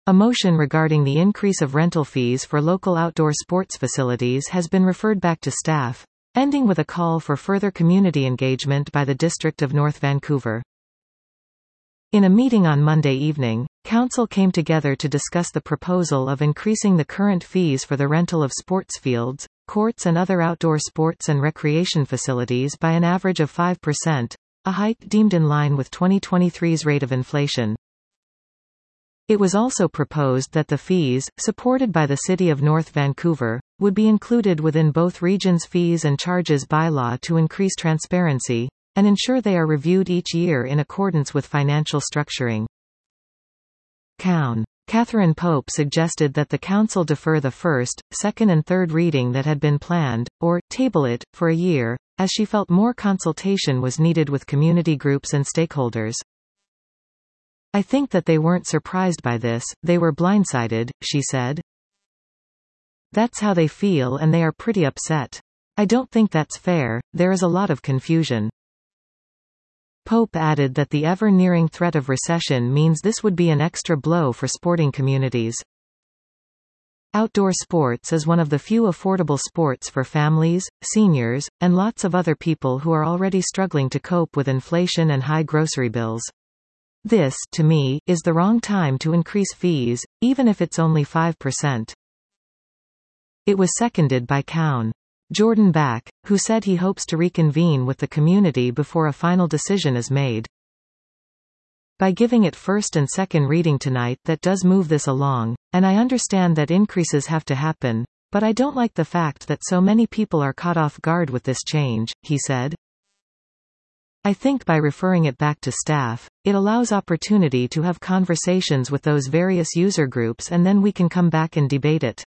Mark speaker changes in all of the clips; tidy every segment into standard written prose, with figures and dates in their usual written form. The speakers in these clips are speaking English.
Speaker 1: A motion regarding the increase of rental fees for local outdoor sports facilities has been referred back to staff, ending with a call for further community engagement by the District of North Vancouver. In a meeting on Monday evening, Council came together to discuss the proposal of increasing the current fees for the rental of sports fields, courts and other outdoor sports and recreation facilities by an average of 5%, a hike deemed in line with 2023's rate of inflation. It was also proposed that the fees, supported by the City of North Vancouver, would be included within both regions' fees and charges bylaw to increase transparency, and ensure they are reviewed each year in accordance with financial structuring. Catherine Pope suggested that the Council defer the first, second and third reading that had been planned, or table it, for a year, as she felt more consultation was needed with community groups and stakeholders. I think that they weren't surprised by this, they were blindsided, she said. That's how they feel and they are pretty upset. I don't think that's fair, there is a lot of confusion. Pope added that the ever-nearing threat of recession means this would be an extra blow for sporting communities. Outdoor sports is one of the few affordable sports for families, seniors, and lots of other people who are already struggling to cope with inflation and high grocery bills. This, to me, is the wrong time to increase fees, even if it's only 5%. It was seconded by Councillor Jordan Back, who said he hopes to reconvene with the community before a final decision is made. By giving it first and second reading tonight, that does move this along, and I understand that increases have to happen, but I don't like the fact that so many people are caught off guard with this change, he said. I think by referring it back to staff, it allows opportunity to have conversations with those various user groups and then we can come back and debate it.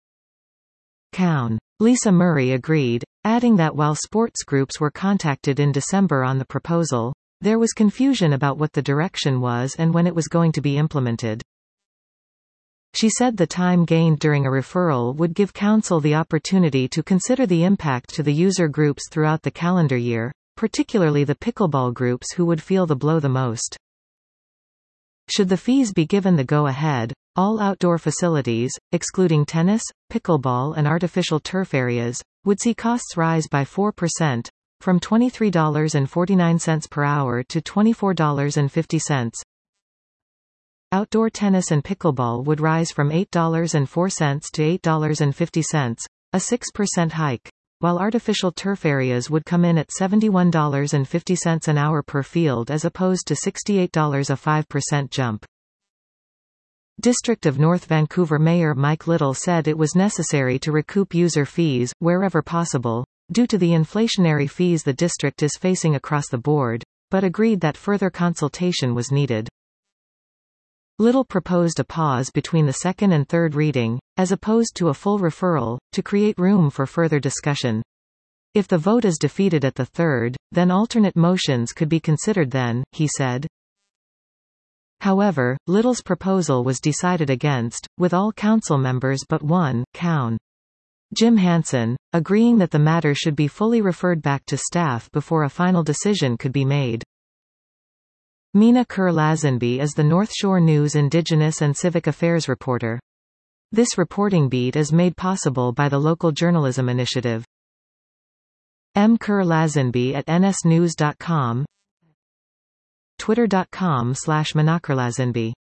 Speaker 1: Lisa Murray agreed, adding that while sports groups were contacted in December on the proposal, there was confusion about what the direction was and when it was going to be implemented. She said the time gained during a referral would give Council the opportunity to consider the impact to the user groups throughout the calendar year, particularly the pickleball groups who would feel the blow the most. Should the fees be given the go-ahead, all outdoor facilities, excluding tennis, pickleball and artificial turf areas, would see costs rise by 4%, from $23.49 per hour to $24.50. Outdoor tennis and pickleball would rise from $8.04 to $8.50, a 6% hike, while artificial turf areas would come in at $71.50 an hour per field as opposed to $68, a 5% jump. District of North Vancouver Mayor Mike Little said it was necessary to recoup user fees, wherever possible, due to the inflationary fees the district is facing across the board, but agreed that further consultation was needed. Little proposed a pause between the second and third reading, as opposed to a full referral, to create room for further discussion. If the vote is defeated at the third, then alternate motions could be considered then, he said. However, Little's proposal was decided against, with all council members but one, Councillor Jim Hansen, agreeing that the matter should be fully referred back to staff before a final decision could be made. Mina Kerr-Lazenby is the North Shore News Indigenous and Civic Affairs reporter. This reporting beat is made possible by the Local Journalism Initiative. M. Kerr-Lazenby at nsnews.com, twitter.com/minakerlazenby